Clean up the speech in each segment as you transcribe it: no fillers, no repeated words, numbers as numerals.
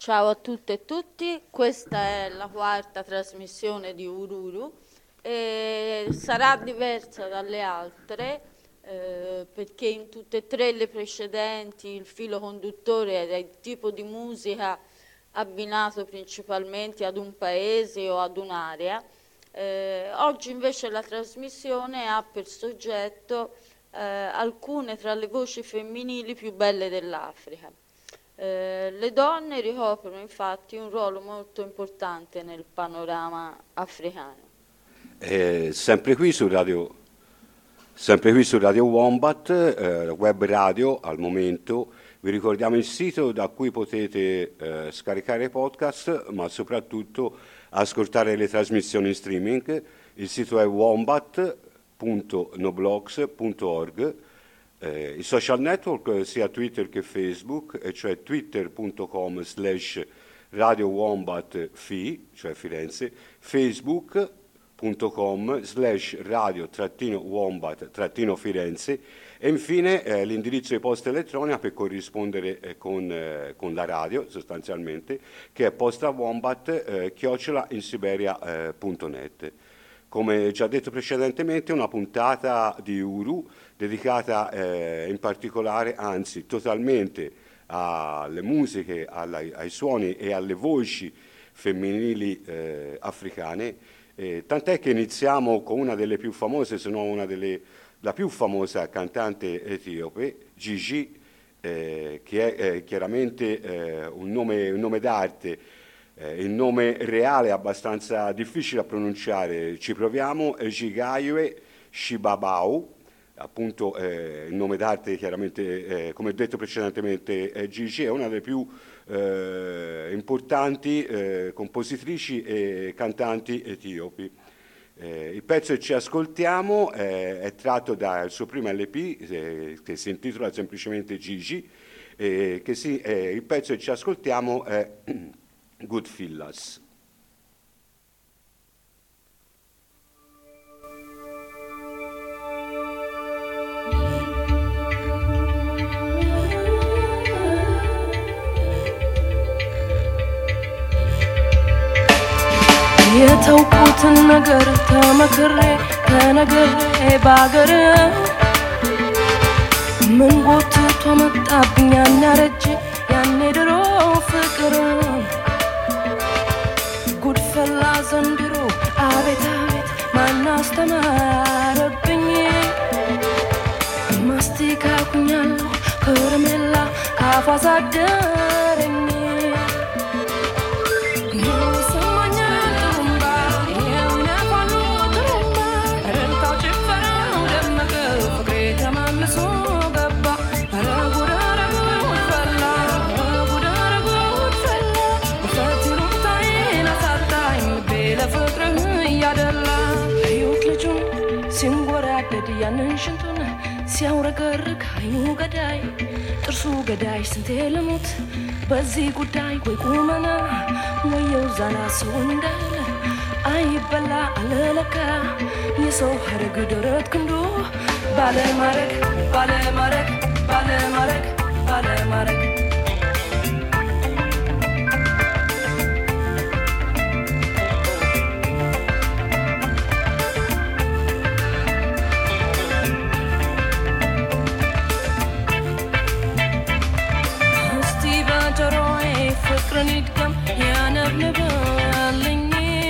Ciao a tutte e tutti, questa è la quarta trasmissione di Ururu e sarà diversa dalle altre perché in tutte e tre le precedenti il filo conduttore era il tipo di musica abbinato principalmente ad un paese o ad un'area. Oggi invece la trasmissione ha per soggetto alcune tra le voci femminili più belle dell'Africa. Le donne ricoprono infatti un ruolo molto importante nel panorama africano. Sempre qui su Radio Wombat, web radio al momento. Vi ricordiamo il sito da cui potete scaricare i podcast, ma soprattutto ascoltare le trasmissioni in streaming. Il sito è wombat.noblogs.org. I social network sia Twitter che Facebook, e cioè twitter.com/Radio Wombat Fi, cioè Firenze, facebook.com/radio-wombat-Firenze e infine l'indirizzo di posta elettronica per corrispondere con la radio sostanzialmente, che è postawombat@insiberia.net. Come già detto precedentemente, una puntata di Uru dedicata in particolare, anzi totalmente, alle musiche, ai suoni e alle voci femminili africane, tant'è che iniziamo con una delle più famose, se non la più famosa cantante etiope, Gigi, che è chiaramente un nome d'arte. Il nome reale è abbastanza difficile da pronunciare, ci proviamo, Gigaywe Shibabau, appunto il nome d'arte chiaramente, come detto precedentemente, Gigi è una delle più importanti compositrici e cantanti etiopi. Il pezzo che ci ascoltiamo è tratto dal suo primo LP che si intitola semplicemente Gigi, il pezzo che ci ascoltiamo è Goodfellas. የተውኩትን ነገር ተመክሬ ተነግሬ ባገር ምን ጎትቶ መጣብኝ ያናረጅ ያኔ ድሮ ፍቅር ጉድፈላ ዘንድሮ አቤት አቤት ማን አስተማረብኝ ማስቲካ ኩኛለሁ ከረሜላ ካፏ ሳደረኝ ያንን ሽንቱን ሲያውረገርግ አይኑ ገዳይ ጥርሱ ገዳይ ስንቴ ልሙት በዚህ ጉዳይ ወይ ቁመና ወየው ዛና ሰው እንዳለ አይበላ አለለካ የሰው ሀረግ ደረት ክንዱ ባለማረግ ባለማረግ ባለማረግ ባለማረግ ፍቅርንድገም ያነብንብልኝ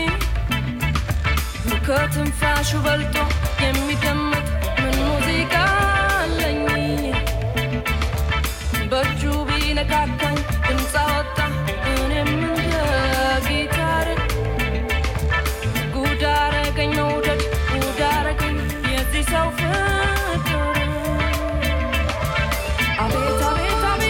ከትንፋሹ በልጦ የሚደመጥ ምን ሙዚቃ አለኝ በእጁ ቢነካካኝ ድምፅ አወጣ እኔም እንደ ጊታር ጉድ አረገኝ መውደድ ጉድ አረገኝ የዚህ ሰው ፍቅር አቤት አቤት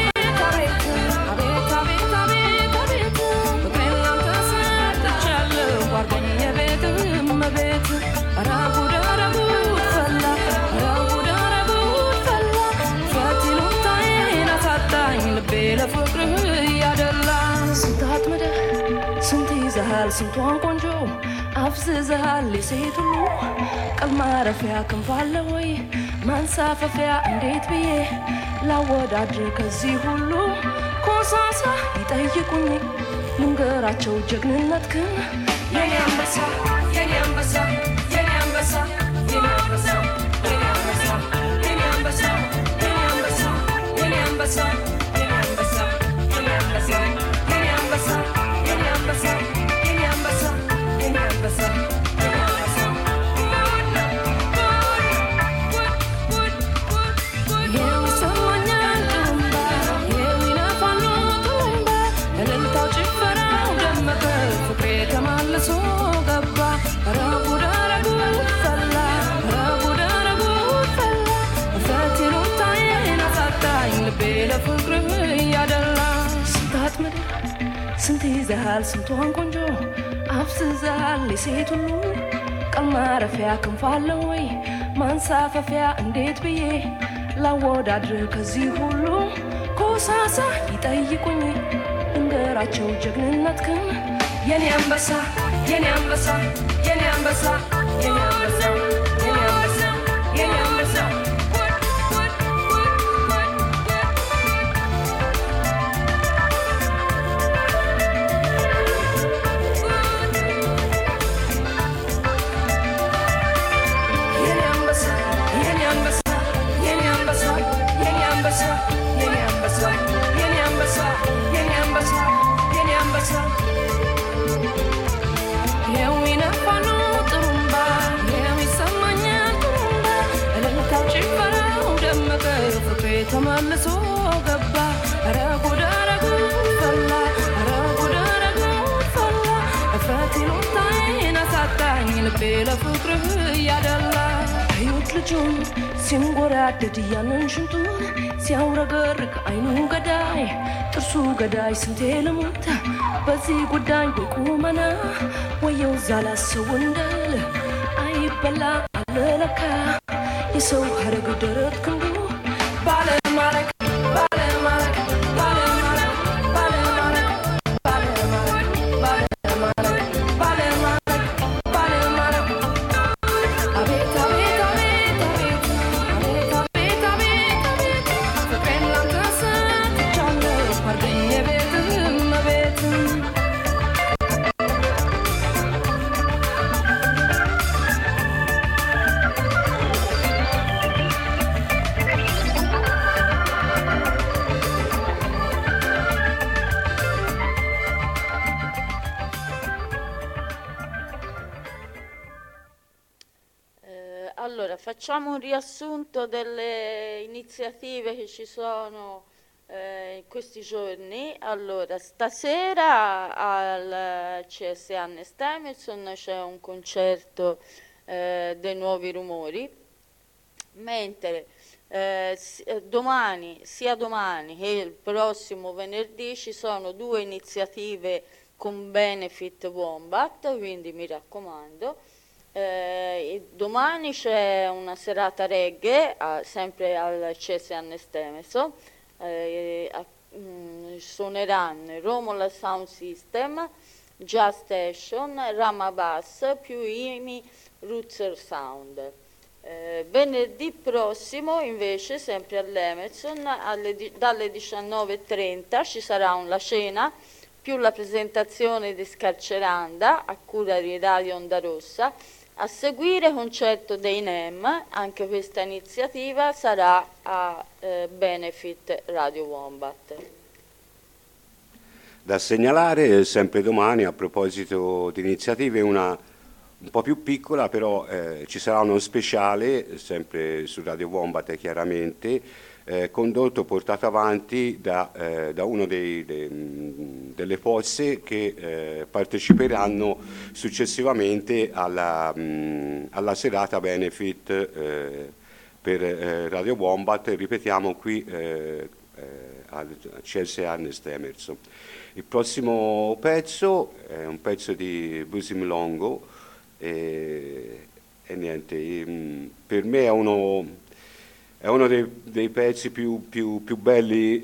ይዘሃል ስንቷን ቆንጆ አፍዝዘሃል የሴት ሁሉ ቀል ማረፊያ ክንፋለ ወይ ማንሳፈፊያ እንዴት ብዬ ላወዳድር ከዚህ ሁሉ ኮሳሳ ይጠይቁኝ ልንገራቸው ጀግንነትክን የኔ አንበሳ የኔ አንበሳ የኔ አንበሳ የኔ አንበሳ የኔ አንበሳ የኔ አንበሳ የኔ አንበሳ የኔ አንበሳ የኔ አንበሳ የኔ አንበሳ የኔ አንበሳ የኔ አንበሳ የኔ አንበሳ የኔ አንበሳ ስንት ይዘሃል ስንቷን ቆንጆ አፍዝዛል የሴት ሁሉ ቀን ማረፊያ ክንፍ አለ ወይ ማንሳፈፊያ እንዴት ብዬ ላወዳድር ከዚህ ሁሉ ኮሳሳ ይጠይቁኝ እንገራቸው ጀግንነትክን የኔ አንበሳ የኔ አንበሳ የኔ አንበሳ የኔ አንበሳ የኔ አንበሳ የኔ አንበሳ ተመልሶ ገባ ኧረ ጉድ ኧረ ጉድ ፈላ ኧረ ጉድ ኧረ ጉድ ፈላ እፍረት ይሉኝታዬን አሳጣኝ ልቤ ለፍቅርህ እያደላ እዩት ልጁን ሲንጎራደድ ያንን ሽንጡን ሲያውረገርግ አይኑ ገዳይ ጥርሱ ገዳይ ስንቴ ልሙት በዚህ ጉዳይ በቁመና ወየው ዛላሰው እንደል አይበላ አለለካ የሰው ሀረግ ደረት ክንዱ ባለማረግ ባለማረግ ባለማረግ ባለማረግ ባለማረግ ባለማረግ ባለማረግ ባለማረግ አቤት አቤት አቤት አቤት አቤት አቤት አቤት ፍቅሬን ላንተ ሰጥቻለሁ አርገኝ የቤትህም እቤትም Allora, facciamo un riassunto delle iniziative che ci sono in questi giorni. Allora, stasera al CSA Nestemerson c'è un concerto dei Nuovi Rumori, mentre domani, sia domani che il prossimo venerdì ci sono due iniziative con Benefit Wombat, quindi mi raccomando. Domani c'è una serata reggae sempre al CSA Nestemerson, suoneranno Romola Sound System, Jazz Station, Rama Bass più IMI Roots Sound. Venerdì prossimo invece sempre all'Emerson dalle 19:30 ci sarà la cena più la presentazione di Scarceranda a cura di Radio Onda Rossa. A seguire concerto dei NEM, anche questa iniziativa sarà a Benefit Radio Wombat. Da segnalare sempre domani, a proposito di iniziative, una un po' più piccola, però ci sarà uno speciale, sempre su Radio Wombat chiaramente, condotto, portato avanti da uno delle forze che parteciperanno successivamente alla serata Benefit per Radio Wombat, ripetiamo qui al CSA Nestemerson. Il prossimo pezzo è un pezzo di Busim Longo e niente, per me è uno dei pezzi più belli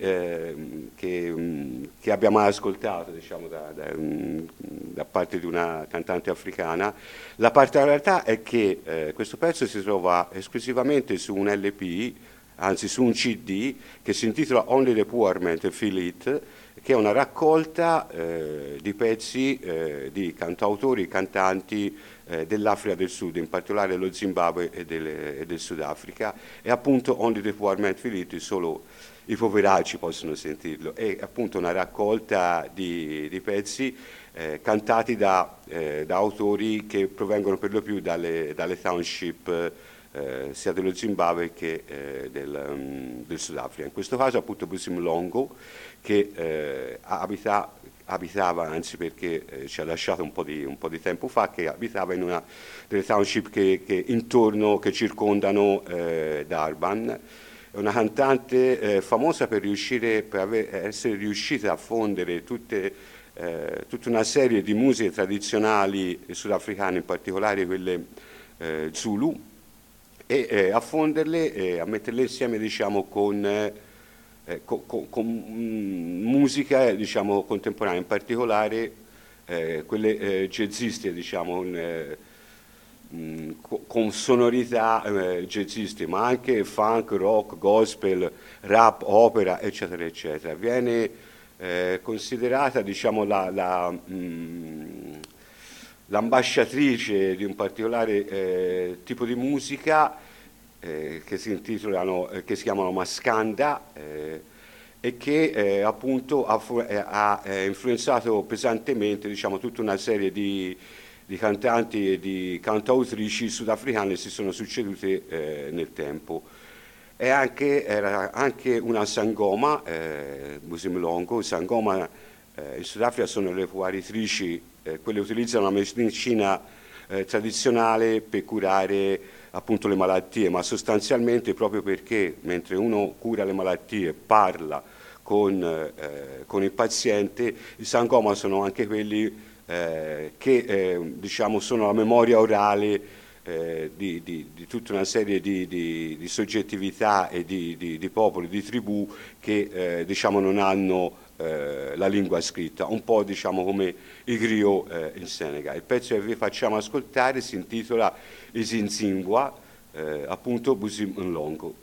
che abbiamo mai ascoltato, diciamo, da parte di una cantante africana. La particolarità è che questo pezzo si trova esclusivamente su un LP anzi su un CD che si intitola Only the Poor Men Feel It, che è una raccolta di pezzi di cantautori, cantanti dell'Africa del Sud, in particolare dello Zimbabwe e del Sudafrica, e appunto Only the Poor Men Feel It, solo i poveracci possono sentirlo. È appunto una raccolta di pezzi cantati da autori che provengono per lo più dalle township sia dello Zimbabwe che del Sudafrica. In questo caso appunto Busi Mlongo, che abitava, anzi perché ci ha lasciato un po' di tempo fa, che abitava in una delle township che circondano Durban. È una cantante famosa per essere riuscita a fondere tutta una serie di musiche tradizionali sudafricane, in particolare quelle Zulu, e a fonderle e a metterle insieme, diciamo, con musica, diciamo, contemporanea, in particolare quelle jazziste, diciamo, con sonorità jazziste, ma anche funk, rock, gospel, rap, opera, eccetera, eccetera. Viene considerata, diciamo, l'ambasciatrice di un particolare tipo di musica che si chiamano Maskanda, e che appunto ha influenzato pesantemente, diciamo, tutta una serie di cantanti e di cantautrici sudafricane si sono succedute nel tempo. Era anche una sangoma, Busi Mlongo. Sangoma in Sudafrica sono le guaritrici, quelle utilizzano la medicina tradizionale per curare appunto le malattie, ma sostanzialmente proprio perché mentre uno cura le malattie parla con il paziente, i sangoma sono anche quelli che diciamo sono la memoria orale di tutta una serie di soggettività e di popoli, di tribù che diciamo non hanno la lingua scritta, un po' diciamo come i griot in Senegal. Il pezzo che vi facciamo ascoltare si intitola Izinzingwa, appunto Busi Mlongo.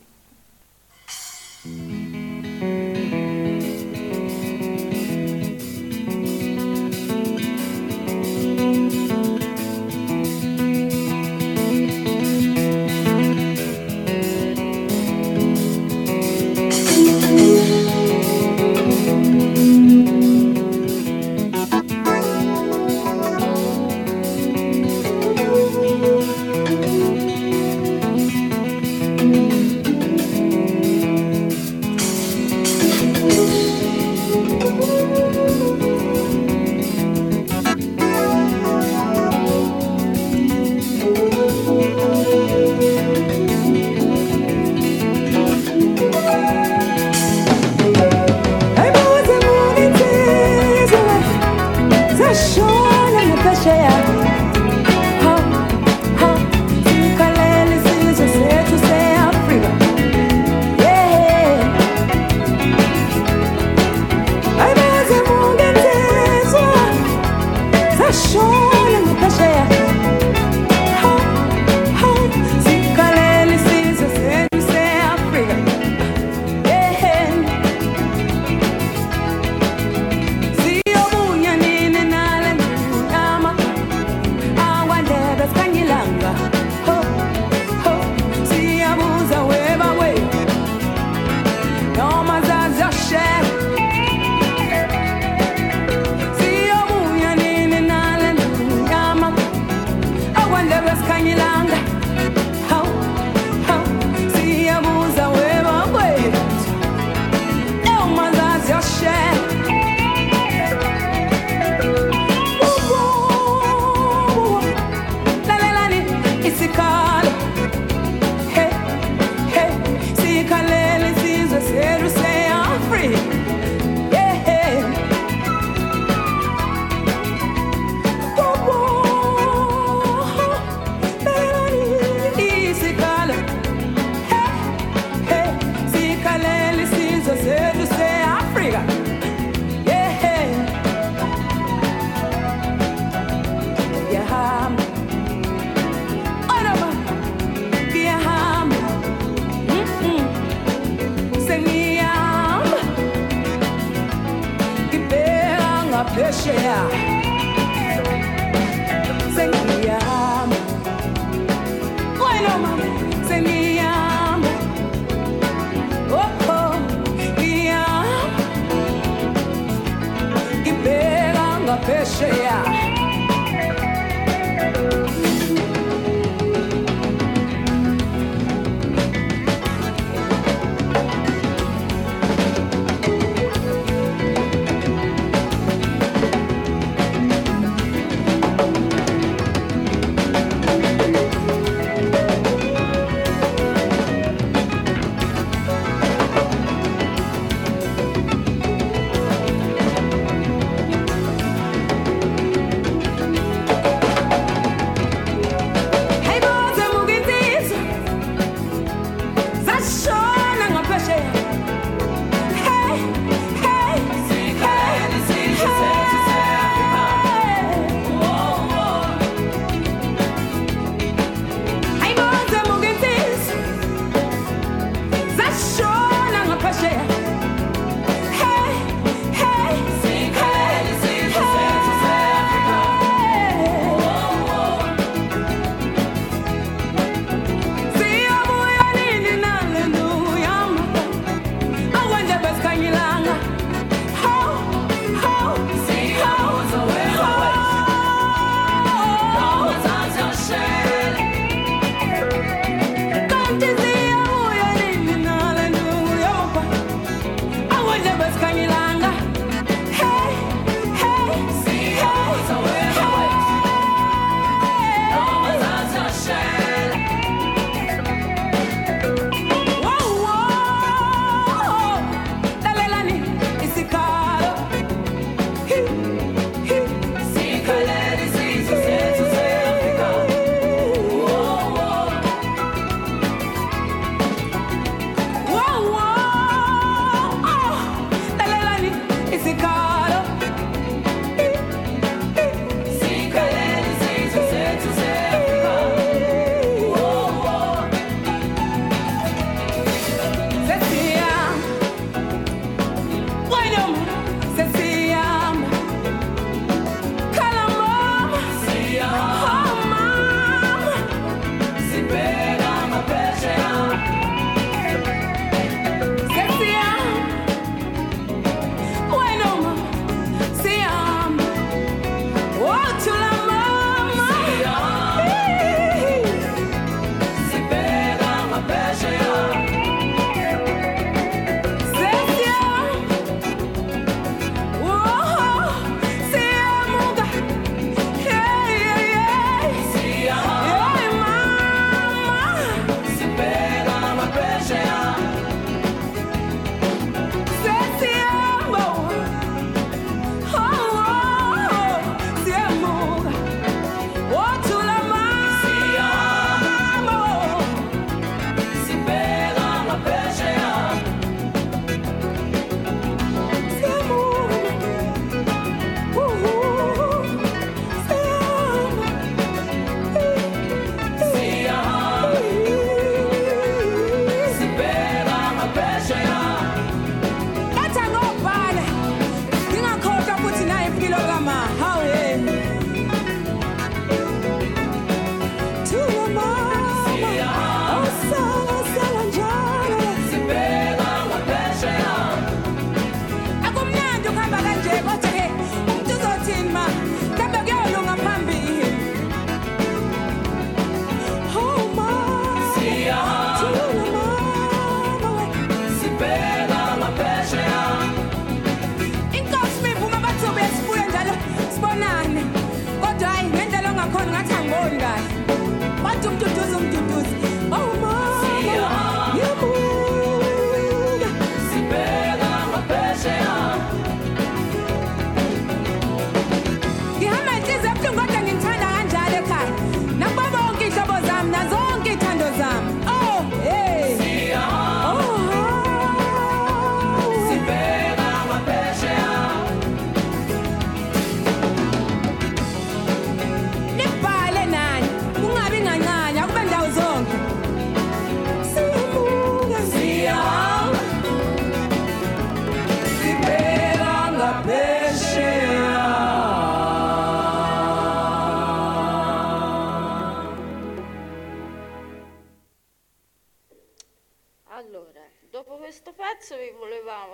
ngaphesheya sengiyama wena mama sengiyama oh ngiyama ngibheka ngaphesheya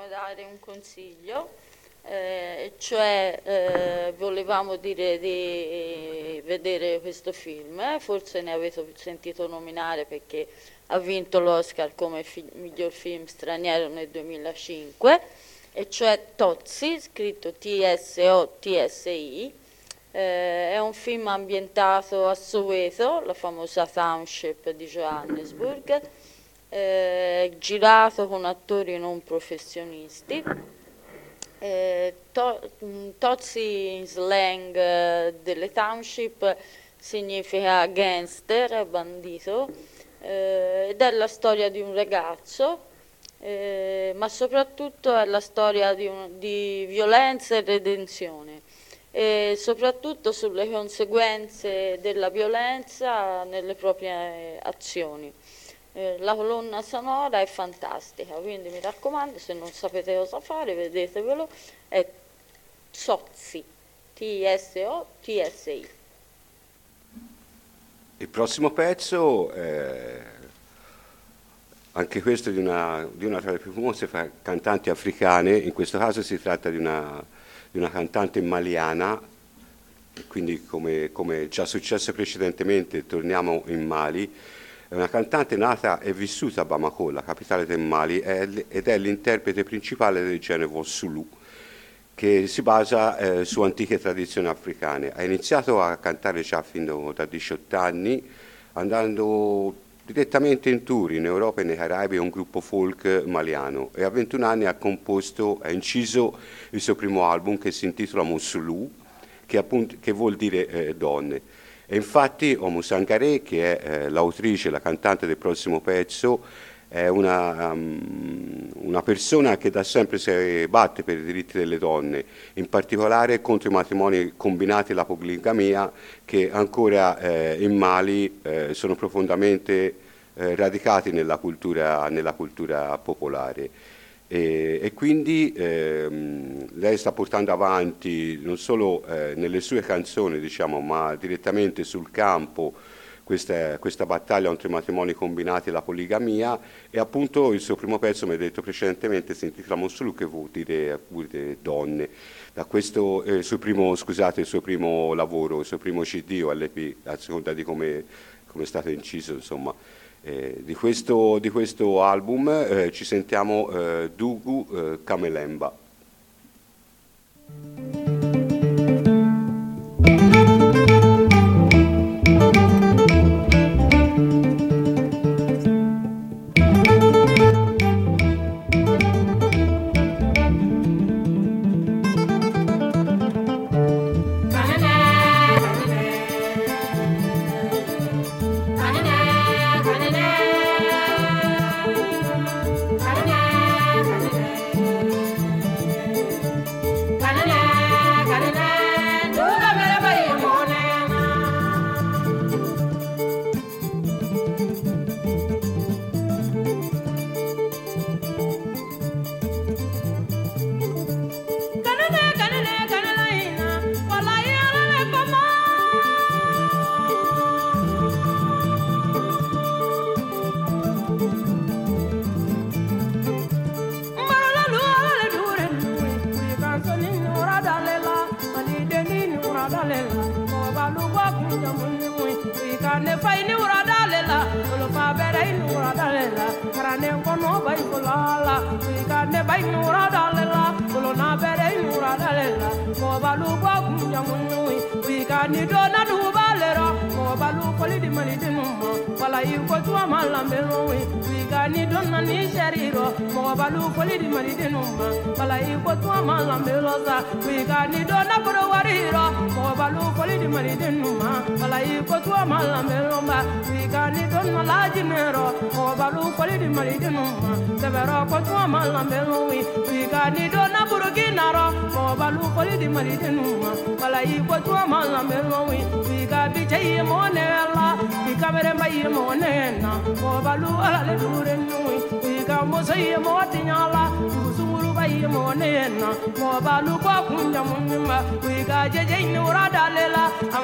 volevamo dare un consiglio, cioè volevamo dire di vedere questo film, forse ne avete sentito nominare perché ha vinto l'Oscar come miglior film straniero nel 2005, e cioè Tozzi, scritto T-S-O-T-S-I. È un film ambientato a Soweto, la famosa township di Johannesburg, girato con attori non professionisti. Tozzi in slang delle township significa gangster, bandito, ed è la storia di un ragazzo, ma soprattutto è la storia di violenza e redenzione, e soprattutto sulle conseguenze della violenza nelle proprie azioni. La colonna sonora è fantastica, quindi mi raccomando, se non sapete cosa fare, vedetevelo, è Tozzi, T-S-O-T-S-I. Il prossimo pezzo, anche questo di una tra le più famose cantanti africane, in questo caso si tratta di una cantante maliana, quindi come già successo precedentemente torniamo in Mali. È una cantante nata e vissuta a Bamako, la capitale del Mali, ed è l'interprete principale del genere Zulu, che si basa su antiche tradizioni africane. Ha iniziato a cantare già fin da 18 anni, andando direttamente in tour in Europa e nei Caraibi, un gruppo folk maliano, e a 21 anni ha inciso il suo primo album che si intitola Mosulu, che vuol dire donne. E infatti Oumou Sangaré, che è l'autrice, la cantante del prossimo pezzo, è una persona che da sempre si batte per i diritti delle donne, in particolare contro i matrimoni combinati e la poligamia, che ancora in Mali sono profondamente radicati nella cultura popolare. E quindi lei sta portando avanti non solo nelle sue canzoni, diciamo, ma direttamente sul campo questa battaglia contro i matrimoni combinati e la poligamia, e appunto il suo primo pezzo, come detto precedentemente, si intitola Mosulu, che vuol dire donne. Da questo il suo primo lavoro, il suo primo CD o LP, a seconda di come è stato inciso, insomma. Di questo album ci sentiamo Dugu Kamelemba.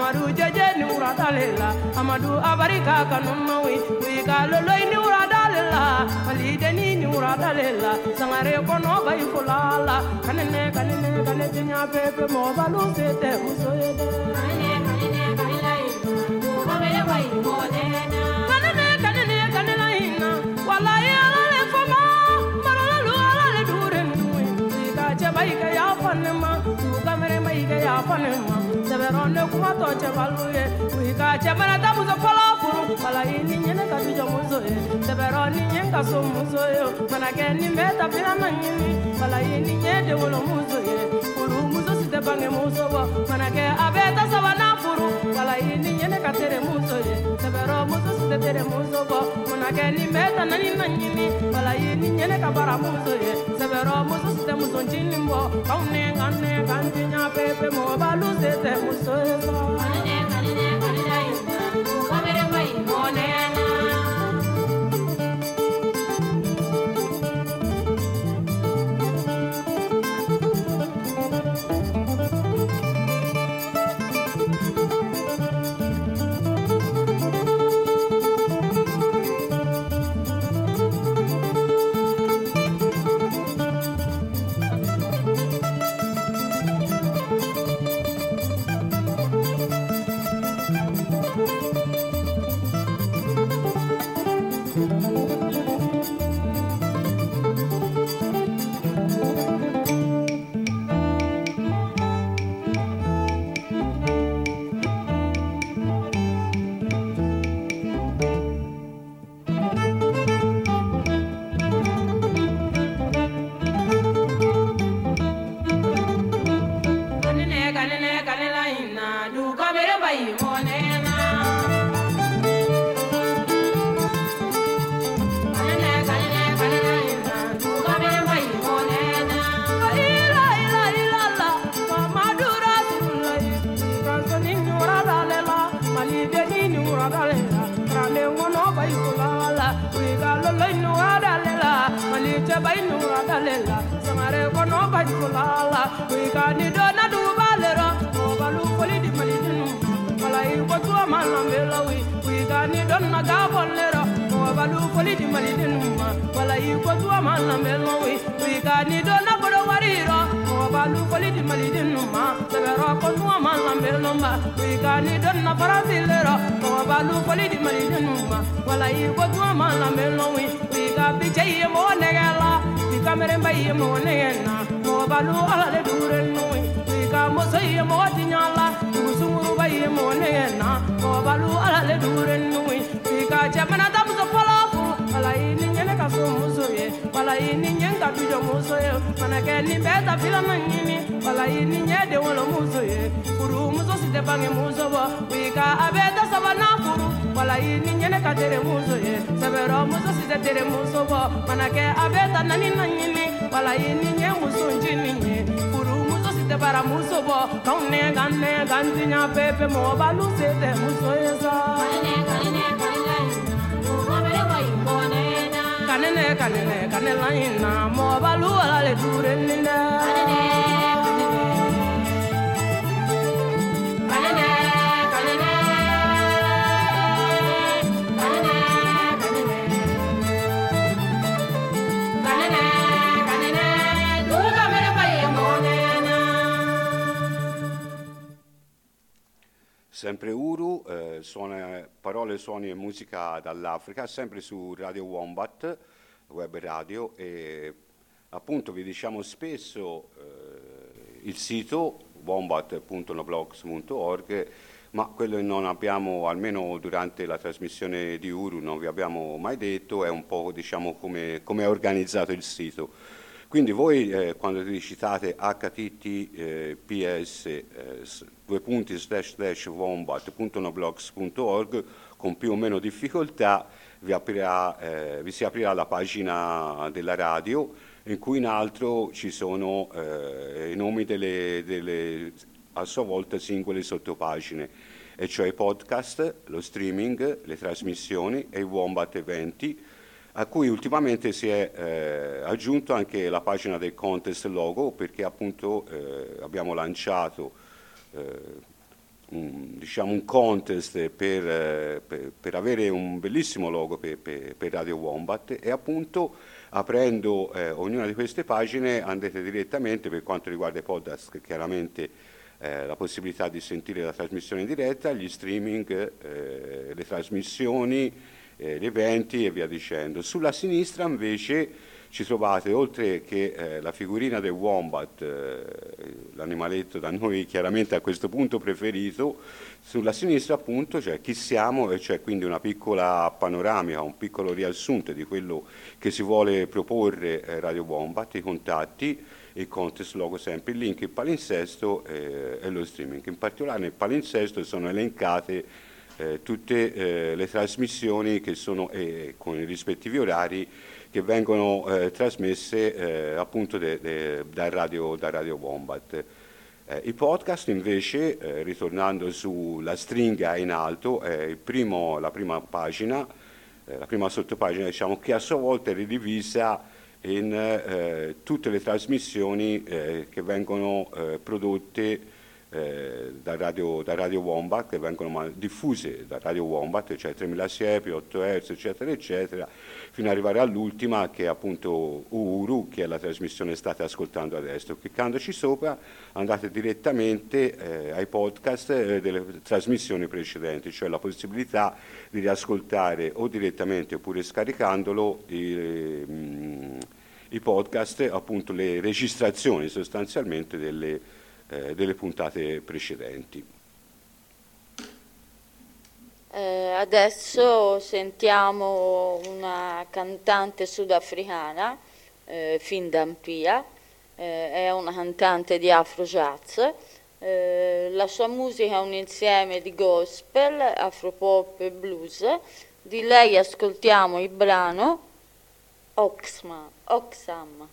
Amadu abarika kanumma wi ka loloy ni uradalela la malide ni nyura dalela sangare kono bai fulala kanene kanene kanene nya pepe mo balu sete musoyede kanene kanela ina kamere bai modena kanene kanene kanela ina wala ya le fama maralu ala le duren ka che bai ka ya panema kamere bai ka ya panema severonne kuma to che baluye ka che mana da muzo pala furu wala ini nyene ka bijo muzo severoni nyenga so muzo yo mana ke ni meta pina manyini wala ini nyede wolo muzo furu muzo site bange muzo wa mana ke abeta sabana furu wala ini nyene ka tere muzo severo muzo site tere muzo wa mana ke ni meta nani manyini wala ini nyene ka bara muzo severo muzo site muzo njini mbo kaune ngane kantinya pepe mo balu site muzo kanene kanene kanene kamere bai monena Sempre Uru, parole, suoni e musica dall'Africa, sempre su Radio Wombat, web radio, e appunto vi diciamo spesso il sito wombat.noblogs.org, ma quello che non abbiamo, almeno durante la trasmissione di Uru, non vi abbiamo mai detto, è un po' diciamo come è organizzato il sito. Quindi voi quando digitate https://wombat.noblogs.org con più o meno difficoltà vi si aprirà la pagina della radio, in cui in alto ci sono i nomi delle a sua volta singole sottopagine, e cioè i podcast, lo streaming, le trasmissioni e i Wombat eventi, a cui ultimamente si è aggiunto anche la pagina del contest logo, perché appunto abbiamo lanciato diciamo un contest per avere un bellissimo logo per Radio Wombat, e appunto aprendo ognuna di queste pagine andrete direttamente, per quanto riguarda i podcast, chiaramente la possibilità di sentire la trasmissione in diretta, gli streaming, le trasmissioni, gli eventi e via dicendo. Sulla sinistra invece ci trovate, oltre che la figurina del Wombat, l'animaletto da noi chiaramente a questo punto preferito, sulla sinistra appunto c'è chi siamo, e c'è quindi una piccola panoramica, un piccolo riassunto di quello che si vuole proporre Radio Wombat, i contatti, il contest logo sempre, il link, il palinsesto e lo streaming. In particolare nel palinsesto sono elencate tutte le trasmissioni che sono con i rispettivi orari che vengono trasmesse appunto da Radio Wombat. I podcast invece, ritornando sulla stringa in alto, è la prima pagina, la prima sottopagina, diciamo, che a sua volta è ridivisa in tutte le trasmissioni che vengono prodotte da Radio Wombat, che vengono diffuse da Radio Wombat, cioè 3000 siepi, 8 Hz, eccetera, eccetera, fino ad arrivare all'ultima, che è appunto Uru, che è la trasmissione che state ascoltando adesso. Cliccandoci sopra andate direttamente ai podcast delle trasmissioni precedenti, cioè la possibilità di riascoltare o direttamente oppure scaricandolo i podcast, appunto le registrazioni sostanzialmente delle puntate precedenti. Adesso sentiamo una cantante sudafricana, Findampia, è una cantante di Afro Jazz. La sua musica è un insieme di gospel, afropop e blues. Di lei ascoltiamo il brano Oxam.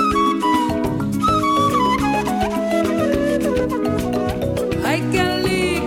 I can leave.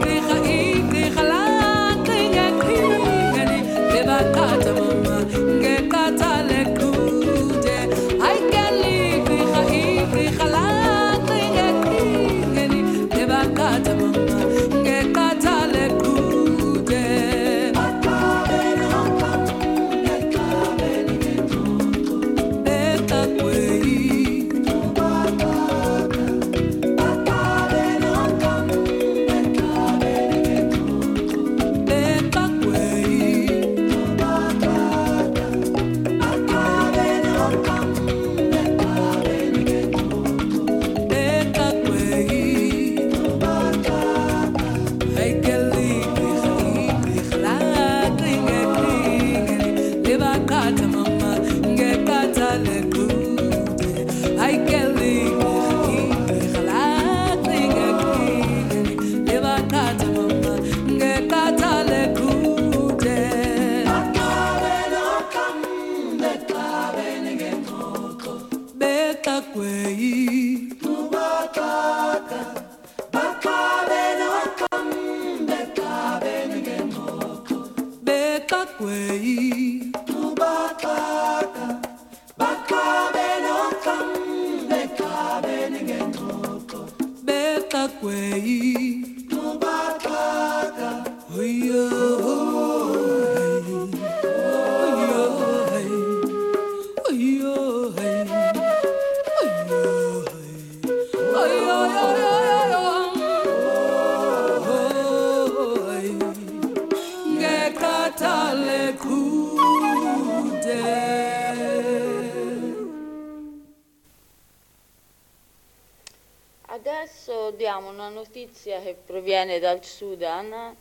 Adesso diamo una notizia che proviene dal Sudan,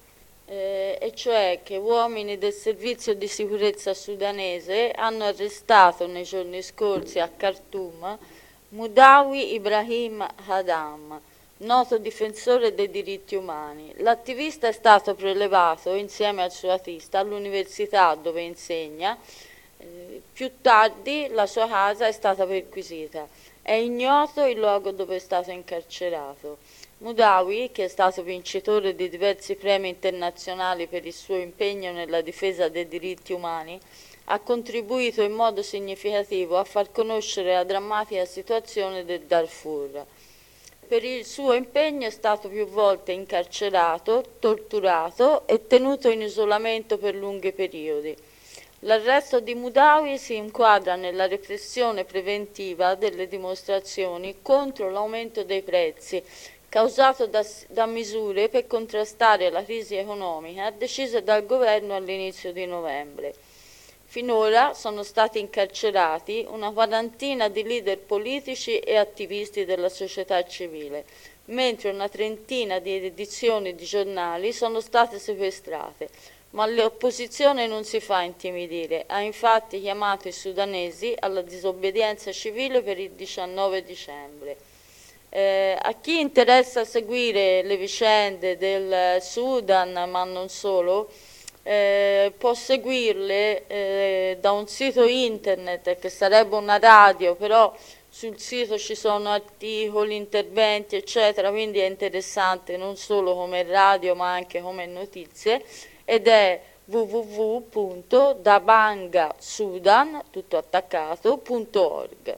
e cioè che uomini del servizio di sicurezza sudanese hanno arrestato nei giorni scorsi a Khartoum Mudawi Ibrahim Hadam, noto difensore dei diritti umani. L'attivista è stato prelevato insieme al suo artista all'università dove insegna. Più tardi la sua casa è stata perquisita. È ignoto il luogo dove è stato incarcerato. Mudawi, che è stato vincitore di diversi premi internazionali per il suo impegno nella difesa dei diritti umani, ha contribuito in modo significativo a far conoscere la drammatica situazione del Darfur. Per il suo impegno è stato più volte incarcerato, torturato e tenuto in isolamento per lunghi periodi. L'arresto di Mudawi si inquadra nella repressione preventiva delle dimostrazioni contro l'aumento dei prezzi causato da misure per contrastare la crisi economica decise dal governo all'inizio di novembre. Finora sono stati incarcerati una quarantina di leader politici e attivisti della società civile, mentre una trentina di edizioni di giornali sono state sequestrate. Ma l'opposizione non si fa intimidire, ha infatti chiamato i sudanesi alla disobbedienza civile per il 19 dicembre. A chi interessa seguire le vicende del Sudan, ma non solo, può seguirle da un sito internet che sarebbe una radio, però sul sito ci sono articoli, interventi, eccetera, quindi è interessante non solo come radio ma anche come notizie, ed è www.dabangasudan.org.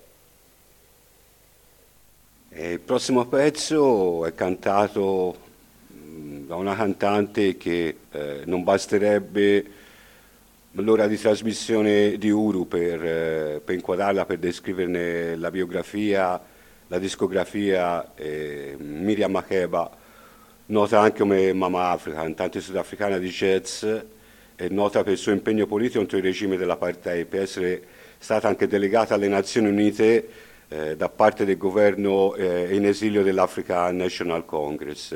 Il prossimo pezzo è cantato da una cantante che non basterebbe l'ora di trasmissione di Uru per inquadrarla, per descriverne la biografia, la discografia. Miriam Makeba, nota anche come Mama Africa, cantante sudafricana di jazz, è nota per il suo impegno politico contro il regime dell'apartheid, per essere stata anche delegata alle Nazioni Unite da parte del governo in esilio dell'African National Congress.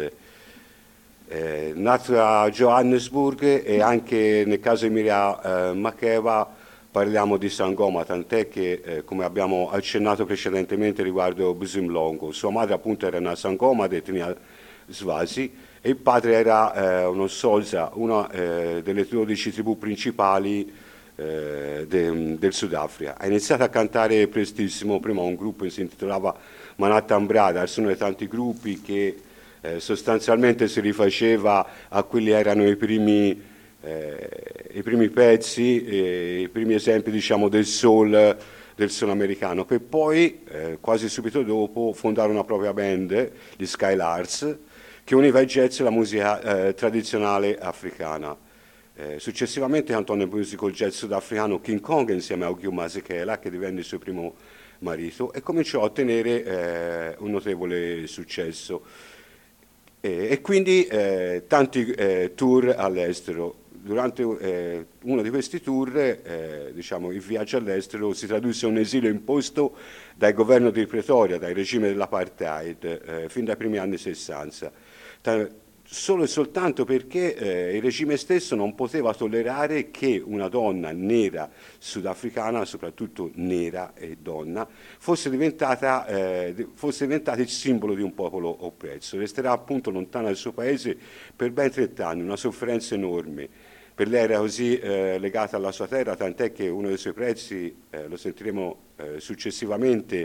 Nata a Johannesburg, e anche nel caso di Miriam Makeba parliamo di Sangoma, tant'è che come abbiamo accennato precedentemente riguardo Busim Longo, sua madre appunto era una Sangoma d'etnia Swazi e il padre era uno Xhosa, una delle 12 tribù principali del Sudafrica. Ha iniziato a cantare prestissimo, prima un gruppo che si intitolava Manhattan Brothers, uno dei tanti gruppi che sostanzialmente si rifaceva a quelli erano i primi pezzi, i primi esempi diciamo del soul americano, per poi quasi subito dopo fondare una propria band, gli Skylars, che univa il jazz e la musica tradizionale africana. Successivamente cantò nel musical jazz sudafricano King Kong insieme a Hugh Masekela, che divenne il suo primo marito, e cominciò a ottenere un notevole successo. E quindi tanti tour all'estero. Durante uno di questi tour, diciamo, il viaggio all'estero si tradusse a un esilio imposto dal governo di Pretoria, dal regime dell'apartheid, fin dai primi anni 60. Solo e soltanto perché il regime stesso non poteva tollerare che una donna nera sudafricana, soprattutto nera e donna, fosse diventata il simbolo di un popolo oppresso. Resterà appunto lontana dal suo paese per ben 30 anni, una sofferenza enorme. Per lei era così legata alla sua terra, tant'è che uno dei suoi prezzi, lo sentiremo successivamente,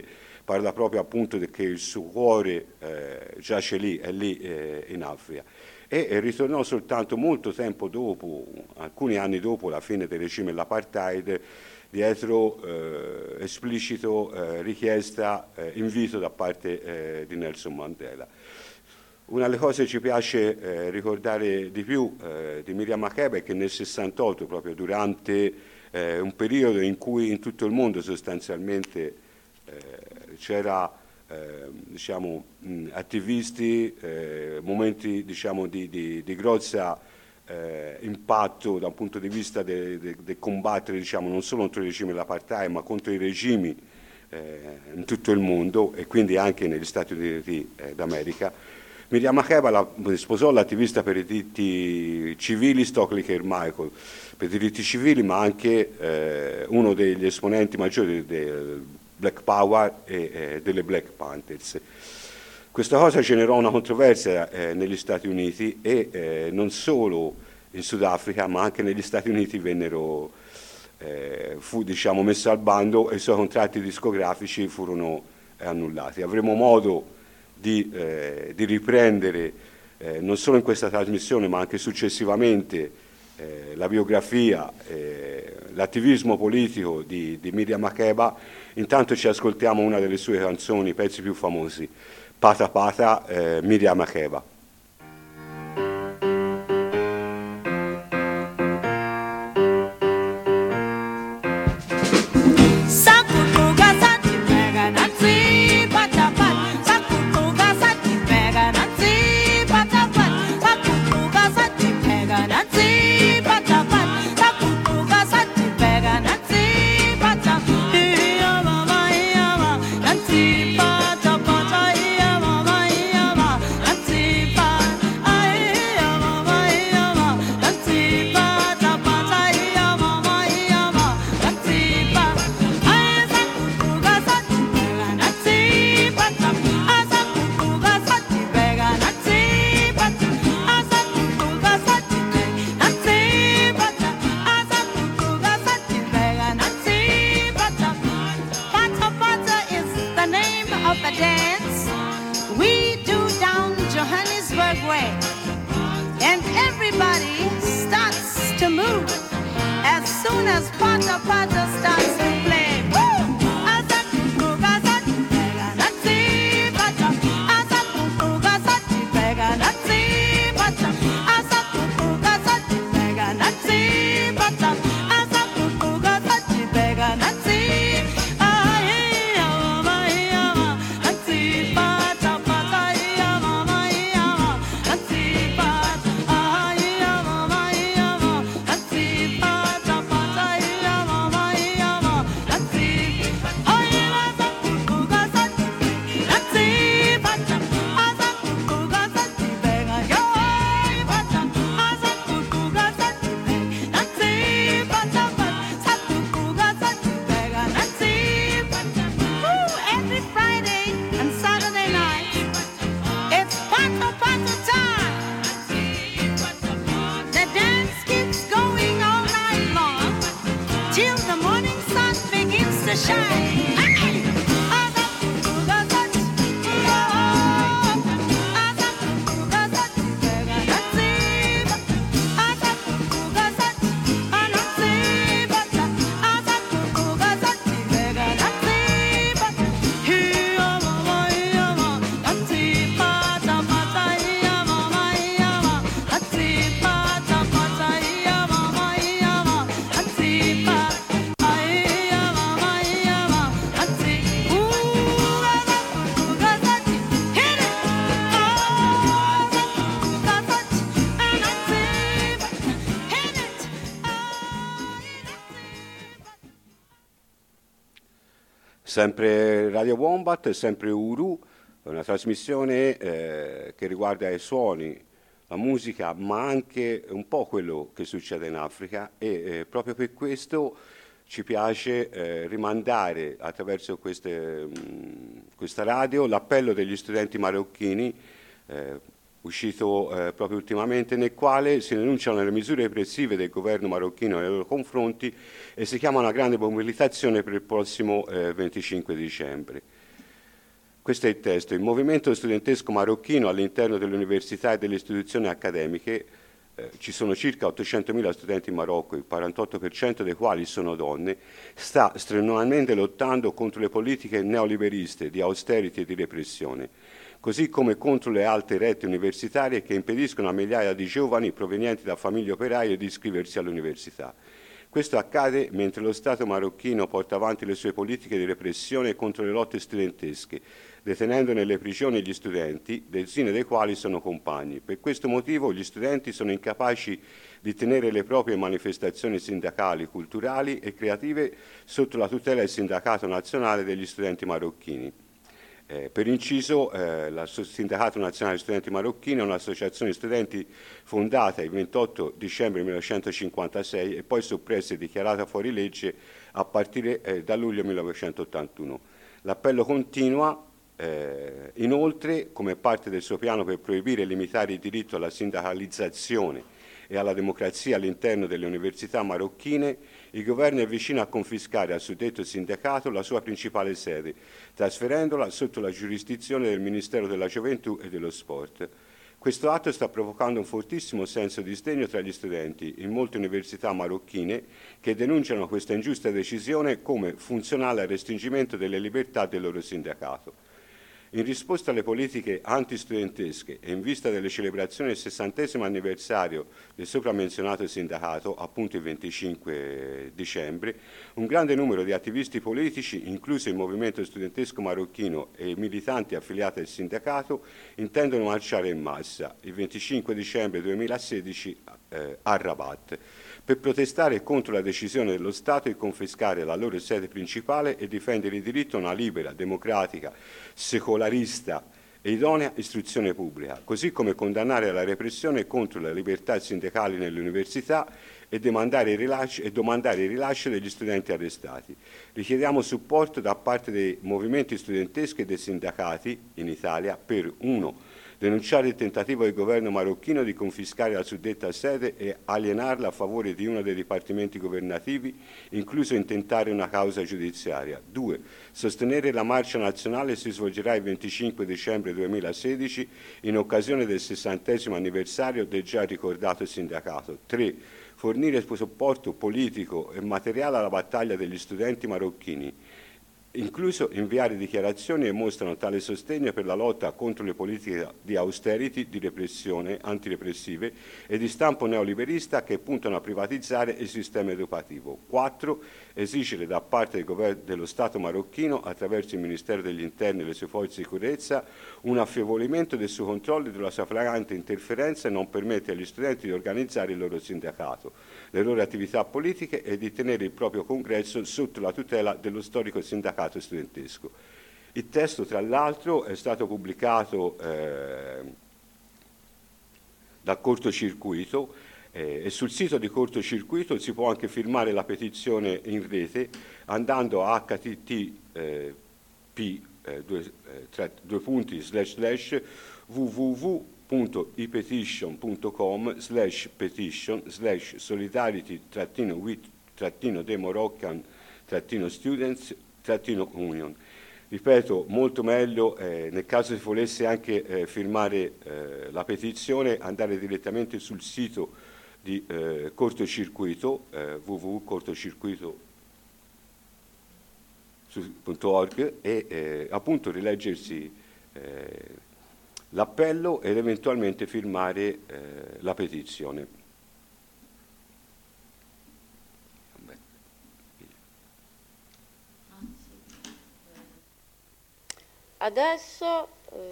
parla proprio appunto che il suo cuore giace lì, è lì in Africa. E ritornò soltanto molto tempo dopo, alcuni anni dopo la fine del regime dell'apartheid, dietro esplicito richiesta, invito da parte di Nelson Mandela. Una delle cose che ci piace ricordare di più di Miriam Makeba è che nel 68, proprio durante un periodo in cui in tutto il mondo sostanzialmente c'era diciamo, attivisti, momenti diciamo, di grossa impatto da un punto di vista del combattere diciamo, non solo contro il regime dell'apartheid ma contro i regimi in tutto il mondo e quindi anche negli Stati Uniti d'America. Miriam Makeba sposò l'attivista per i diritti civili Stokely Carmichael, per i diritti civili, ma anche uno degli esponenti maggiori del Black Power e delle Black Panthers. Questa cosa generò una controversia negli Stati Uniti e non solo in Sudafrica, ma anche negli Stati Uniti fu diciamo, messo al bando e i suoi contratti discografici furono annullati. Avremo modo di riprendere non solo in questa trasmissione ma anche successivamente la biografia, l'attivismo politico di Miriam Makeba. Intanto ci ascoltiamo una delle sue canzoni, i pezzi più famosi, Pata Pata, Miriam Makeba. Sempre Radio Wombat, sempre Uru, una trasmissione che riguarda i suoni, la musica, ma anche un po' quello che succede in Africa e proprio per questo ci piace rimandare attraverso questa radio l'appello degli studenti marocchini uscito proprio ultimamente, nel quale si denunciano le misure repressive del governo marocchino nei loro confronti e si chiama una grande mobilitazione per il prossimo 25 dicembre. Questo è il testo. Il movimento studentesco marocchino all'interno delle università e delle istituzioni accademiche, ci sono circa 800.000 studenti in Marocco, il 48% dei quali sono donne, sta strenuamente lottando contro le politiche neoliberiste di austerity e di repressione, così come contro le alte rette universitarie che impediscono a migliaia di giovani provenienti da famiglie operaie di iscriversi all'università. Questo accade mentre lo Stato marocchino porta avanti le sue politiche di repressione contro le lotte studentesche, detenendo nelle prigioni gli studenti, decine dei quali sono compagni. Per questo motivo gli studenti sono incapaci di tenere le proprie manifestazioni sindacali, culturali e creative sotto la tutela del Sindacato Nazionale degli Studenti Marocchini. Per inciso, il Sindacato Nazionale degli Studenti Marocchini è un'associazione di studenti fondata il 28 dicembre 1956 e poi soppressa e dichiarata fuori legge a partire da luglio 1981. L'appello continua inoltre, come parte del suo piano per proibire e limitare il diritto alla sindacalizzazione e alla democrazia all'interno delle università marocchine, il governo è vicino a confiscare al suddetto sindacato la sua principale sede, trasferendola sotto la giurisdizione del Ministero della Gioventù e dello Sport. Questo atto sta provocando un fortissimo senso di sdegno tra gli studenti in molte università marocchine che denunciano questa ingiusta decisione come funzionale al restringimento delle libertà del loro sindacato. In risposta alle politiche antistudentesche e in vista delle celebrazioni del 60° anniversario del sopra menzionato sindacato, appunto il 25 dicembre, un grande numero di attivisti politici, incluso il movimento studentesco marocchino e i militanti affiliati al sindacato, intendono marciare in massa il 25 dicembre 2016 a Rabat, per protestare contro la decisione dello Stato di confiscare la loro sede principale e difendere il diritto a una libera, democratica, secolarista e idonea istruzione pubblica, così come condannare la repressione contro le libertà sindacali nelle università e domandare il rilascio degli studenti arrestati. Richiediamo supporto da parte dei movimenti studenteschi e dei sindacati in Italia per 1. Denunciare il tentativo del governo marocchino di confiscare la suddetta sede e alienarla a favore di uno dei dipartimenti governativi, incluso intentare una causa giudiziaria. 2. Sostenere la marcia nazionale si svolgerà il 25 dicembre 2016 in occasione del 60° anniversario del già ricordato sindacato. 3. Fornire supporto politico e materiale alla battaglia degli studenti marocchini, incluso inviare dichiarazioni che mostrano tale sostegno per la lotta contro le politiche di austerity, di repressione, antirepressive e di stampo neoliberista che puntano a privatizzare il sistema educativo. 4. Esigere da parte del governo dello Stato marocchino, attraverso il Ministero degli Interni e le sue forze di sicurezza, un affievolimento del suo controllo e della sua flagrante interferenza e non permette agli studenti di organizzare il loro sindacato, le loro attività politiche e di tenere il proprio congresso sotto la tutela dello storico sindacato studentesco. Il testo, tra l'altro, è stato pubblicato da Cortocircuito e sul sito di Cortocircuito si può anche firmare la petizione in rete andando a http://www.ipetition.com/petition/solidarity-with-Moroccan-students-union. Ripeto, molto meglio, nel caso si volesse anche firmare la petizione, andare direttamente sul sito di Cortocircuito, www.cortocircuito.org e appunto rileggersi l'appello ed eventualmente firmare la petizione. Adesso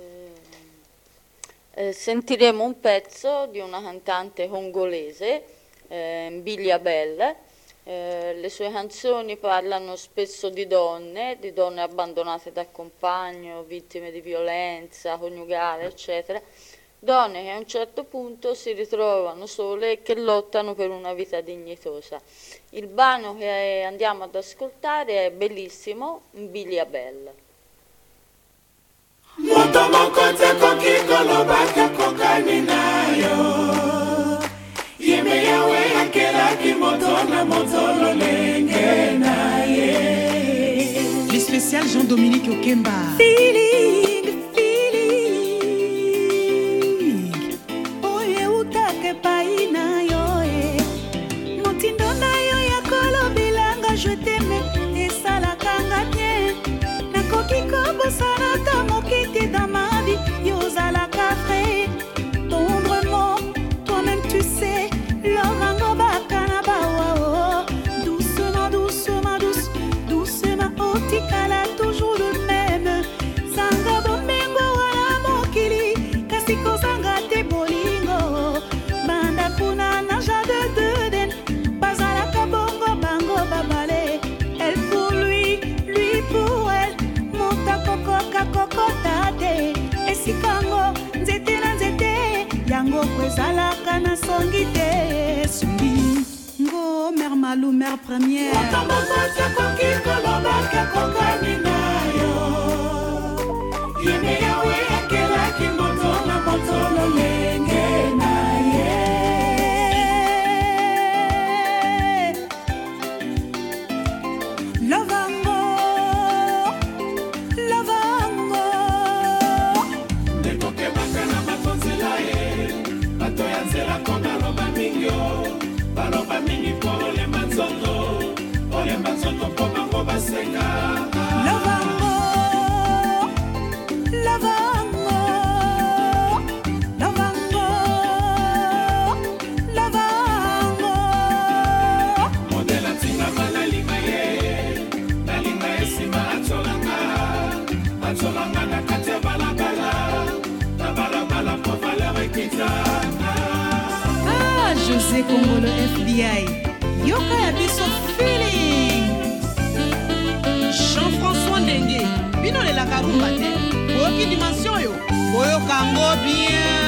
sentiremo un pezzo di una cantante congolese, Mbilia Bel. Le sue canzoni parlano spesso di donne abbandonate dal compagno, vittime di violenza coniugale, eccetera. Donne che a un certo punto si ritrovano sole e che lottano per una vita dignitosa. Il brano che andiamo ad ascoltare è bellissimo, Mbilia Bel. Moto mokote kokikolo baka kokani nayo Yeme yawe akela ki moto na moto lo lenge naye spécial Jean-Dominique Okemba. Feeling, feeling. Oye utake paina yo motindo na yo ya kolobilanga je t'aime esalakanga bien nakoki kobosanaka mokiti dans ma vie yozalaka frais tendrement toi-même tu sais lorango bakana bawa doucement doucement douce doucement otikala toujours le même sanga bomengo wala mokili kasi kozanga te bolingo banda kuna na jade de den bazalaka bongo bango babale elle pour lui lui pour elle monta kokoka kokotate esikango nzete na nzete yango kwezalaka na songi te songi ngo mère malou mère première Otamokota kokikoloba kokani nayo Yeme yawe akelaki moto na motolo lenge naye Lovango Lovango Nekoke bakana matonzela ye Bato ya nzela konda loba mingyo Baloba mingi po olemba nzoto Olemba nzoto po bango baseka Lovango Lovango Lovango Lovango Modela tingama na linga ye Na linga esima atolanga na kati ya balabala Na balabala po valeur ekitanga Ah, José Congolo FBI. Yoka ya biso feeling. Jean-François Ndenge. Bino le la karumba te. Boyoki dimension yo. Boyoka ngo bien.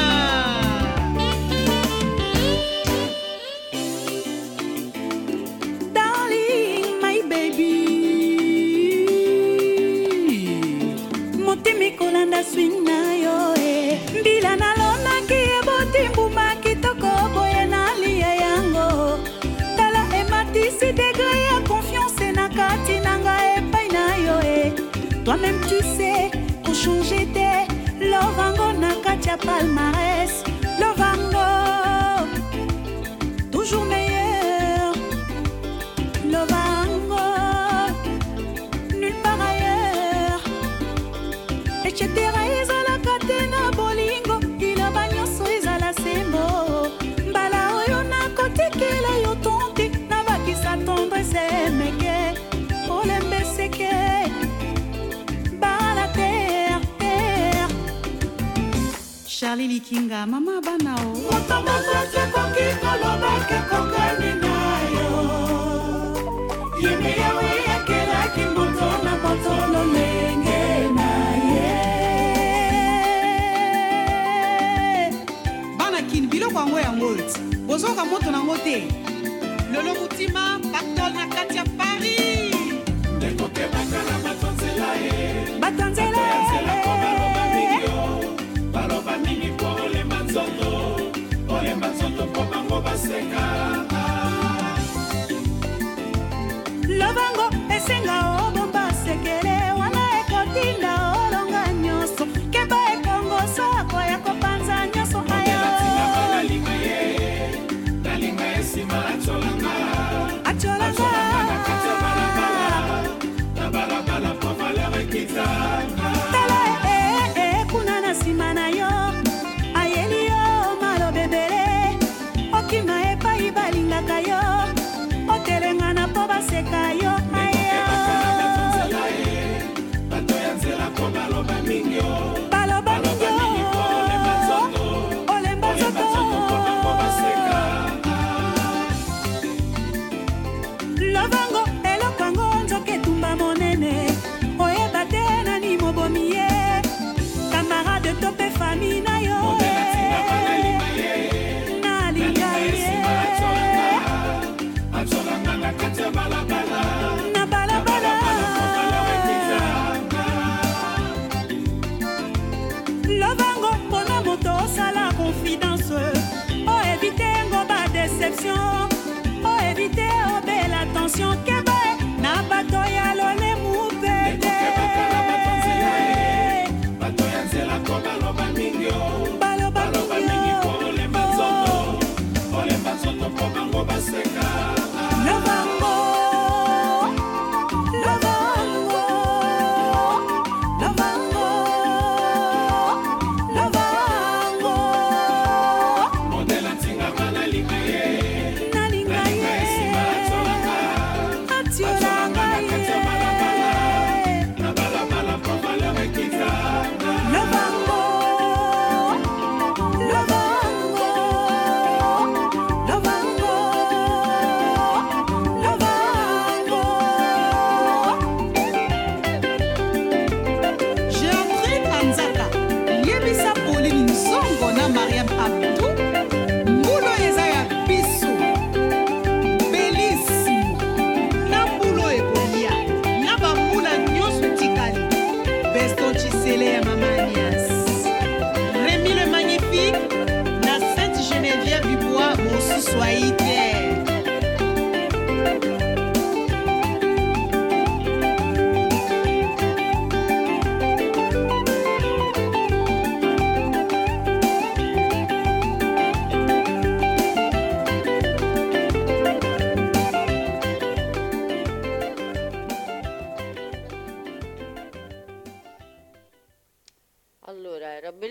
Darling, my baby motimi kolanda swing na yo mbila nalonaki ebotimbuma kitoko boye nalia yango tala ematisi degre ya confiance na kati nanga epai na yo toi-même tu sais kochanger te lovango na kati ya palmarès lovango toujours meilleur Lovango, nulle part ailleurs. Etc. Ezala katena bolingo, ila banyoso ezala sembo. Mbala oyo na kotikela yo tonti, na bakisa tendresse meke, olembe seke. Bala terre, terre. Charlie Likinga, mama banao. Otamokota kokikoloba kokani nayo Yeme yawe akelaki moto na motolo lenge naye Bana kin biloko yango yango oti. Bozoka moto nango te. Lolo mutima pactole na kati ya Paris. Nekoke bakana matonzela ye Batanzela, Nzela po baloba mingyo Baloba mingi po olemba nzoto Olemba nzoto po bango baseka Lovango esenga obomba sekele wana ekotinda olonga nyonso keba ekongo sako ya kopanza nyonso Modela tingama na ayo linga ye Na linga esima atolanga acholanga na kati ya balabala Na balabala po valeur ekitanga tala kuna na nsima na yo ayeli yo malobebele okima epai balingaka yo otelenga na po baseka yo aya Bato ya nzela po baloba mingyo baloba mingi olemba nzoto olemba Olemba nzoto po nzoto bango baseka Lovango eloko yango nzoka etumba monene oyeba te nani mobomi ye kamarade to mpe fami na yo Modela tingama na linga ye nalinga esima ye atolanga na kati ya balabala na balabala po valeur ekitanga Lovango mpona moto osala confidence oevite ngo badéception oevite obela tension kebe na bato ya lolemu pete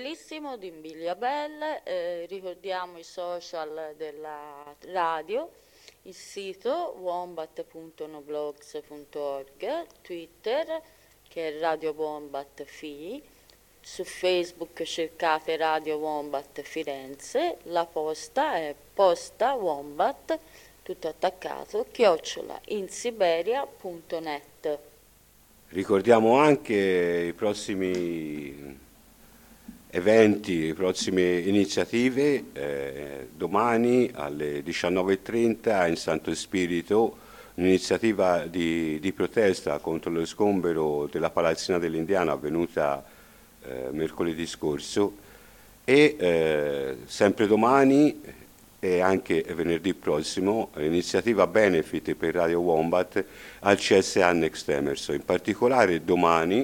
bellissimo di Imbilia Belle, ricordiamo i social della radio, il sito wombat.noblogs.org, Twitter che è Radio Wombat FI, su Facebook cercate Radio Wombat Firenze, la posta è Posta Wombat, tutto attaccato, @insiberia.net. Ricordiamo anche i prossimi eventi, le prossime iniziative. Domani alle 19:30 in Santo Spirito un'iniziativa di protesta contro lo sgombero della palazzina dell'Indiana avvenuta mercoledì scorso, e sempre domani e anche venerdì prossimo l'iniziativa Benefit per Radio Wombat al CS Annex Temerso. In particolare domani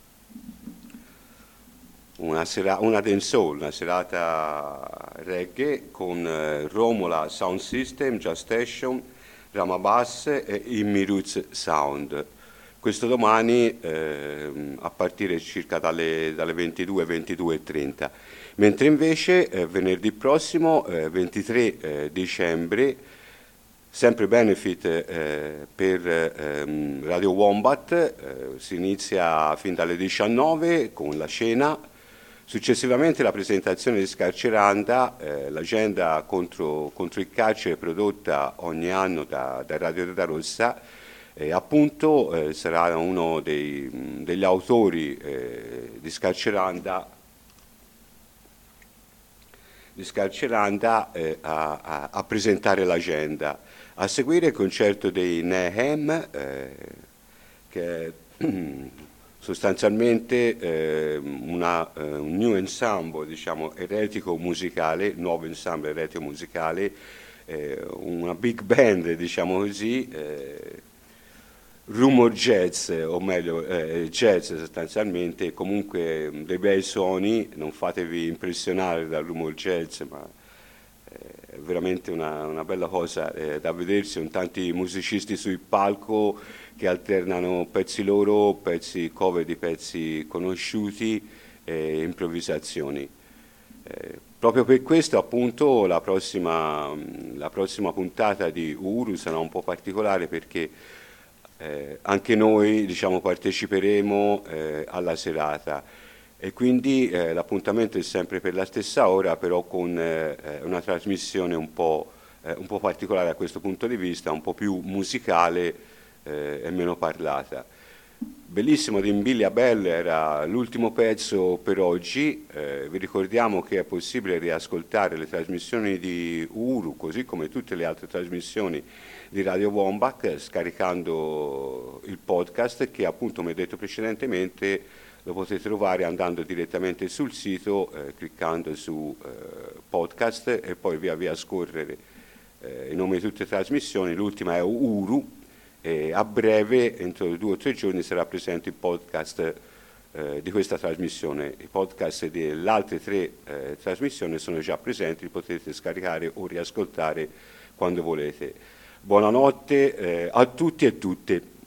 una dancehall, una serata reggae con Romola Sound System, Jazz Station, Rama Bass e Immiruz Sound. Questo domani a partire circa dalle 22, 22:30. Mentre invece venerdì prossimo, 23 dicembre, sempre Benefit per Radio Wombat, si inizia fin dalle 19 con la cena, successivamente la presentazione di Scarceranda, l'agenda contro il carcere prodotta ogni anno da Radio Terra Rossa. Appunto sarà uno degli autori di Scarceranda a presentare l'agenda. A seguire il concerto dei Nehem, che è sostanzialmente un new ensemble, diciamo, eretico musicale, nuovo ensemble eretico musicale, una big band, diciamo così, rumor jazz, o meglio jazz sostanzialmente, comunque dei bei suoni. Non fatevi impressionare dal rumor jazz, ma è veramente una bella cosa da vedersi, con tanti musicisti sul palco che alternano pezzi loro, pezzi cover di pezzi conosciuti e improvvisazioni. Proprio per questo appunto la prossima puntata di Uru sarà un po' particolare, perché anche noi, diciamo, parteciperemo alla serata, e quindi l'appuntamento è sempre per la stessa ora, però con una trasmissione un po' particolare da questo punto di vista, un po' più musicale e meno parlata. Bellissimo di Imbilia Belle era l'ultimo pezzo per oggi. Vi ricordiamo che è possibile riascoltare le trasmissioni di Uru, così come tutte le altre trasmissioni di Radio Wombat, scaricando il podcast, che appunto, come detto precedentemente, lo potete trovare andando direttamente sul sito, cliccando su podcast, e poi via via scorrere i nomi di tutte le trasmissioni. L'ultima è Uru, e a breve, entro 2 o 3 giorni, sarà presente il podcast di questa trasmissione. I podcast delle altre 3 trasmissioni sono già presenti, li potete scaricare o riascoltare quando volete. Buonanotte a tutti e tutte.